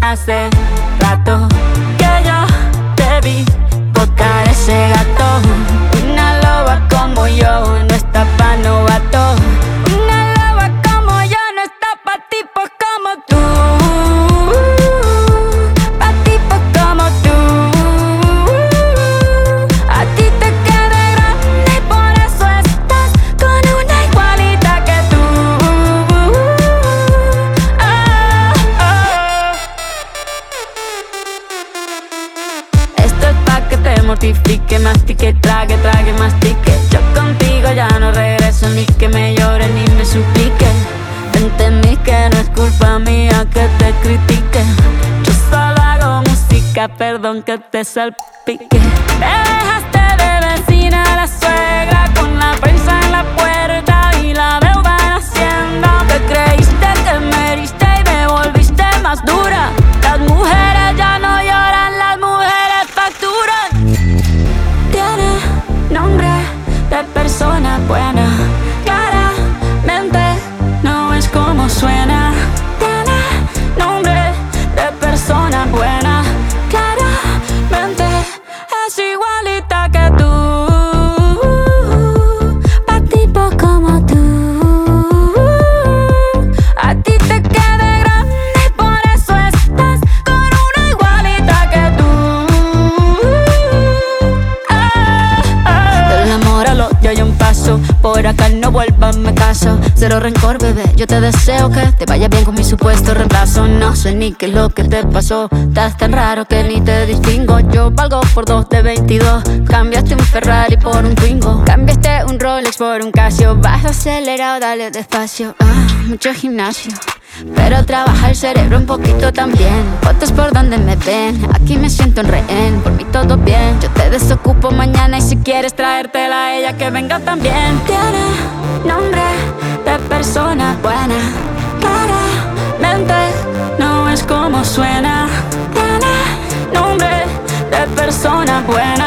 Hace rato que yo te vi tocar ese gato. Una loba como yo no está pa' novato. Una loba como yo no está pa' tipos como tú. Pa' tipos como tú. A ti te queda grande y por eso estás con una igualita que tú. Esto es pa' que te mortifique, mastique, trague, trague, mastique. Yo contigo ya no regreso, ni que me llore ni me suplique. Entendí que no es culpa mía que te critique. Yo solo hago música, perdón que te salpique. Te dejaste de vecina a la suegra con la prensa en la puerta y la deuda en Hacienda. Te creíste que me heriste y me volviste más dura. Las mujeres ya no lloran, las mujeres facturan. Tiene nombre de persona buena, claramente no es como suena. Tiene nombre de persona buena, claramente es igualita que tú. Pa' tipos como tú. A ti te queda grande y por eso estás con una igualita que tú. Del amor al odio hay un paso, por acá no vuelvas, me caso. Cero rencor, bebé, yo te deseo que te vaya bien con mi supuesto reemplazo. No sé ni qué es lo que te pasó, estás tan raro que ni te distingo. Yo valgo por 2 de 22, cambiaste un Ferrari por un Twingo. Cambiaste un Rolex por un Casio, vas acelerado, dale despacio. Mucho gimnasio, pero trabaja el cerebro un poquito también. Fotos por donde me ven, aquí me siento en rehén. Por mí todo bien, yo te desocupo mañana. Y si quieres traértela a ella, que venga también. Tiene nombre de persona buena, claramente no es como suena. Tiene nombre de persona buena.